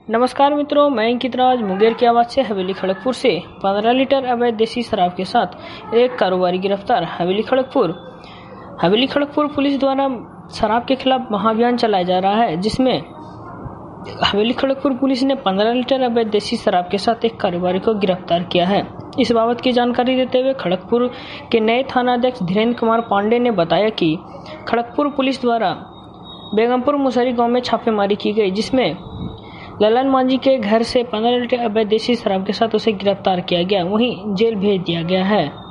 नमस्कार मित्रों, मैं अंकित राज मुंगेर की आवाज से हवेली खड़गपुर से 15 लीटर अवैध देसी शराब के साथ एक कारोबारी गिरफ्तार। हवेली खड़गपुर पुलिस द्वारा शराब के खिलाफ महाअभियान चलाया जा रहा है, जिसमें हवेली खड़गपुर पुलिस ने 15 लीटर अवैध देसी शराब के साथ एक कारोबारी को गिरफ्तार किया है। इस बाबत की जानकारी देते हुए खड़गपुर के नए थानाध्यक्ष धीरेन्द्र कुमार पांडे ने बताया कि खड़गपुर पुलिस द्वारा बेगमपुर मुसहरी गांव में छापेमारी की गई, जिसमें ललन मांझी के घर से 15 लीटर अवैध देसी शराब के साथ उसे गिरफ्तार किया गया, वहीं जेल भेज दिया गया है।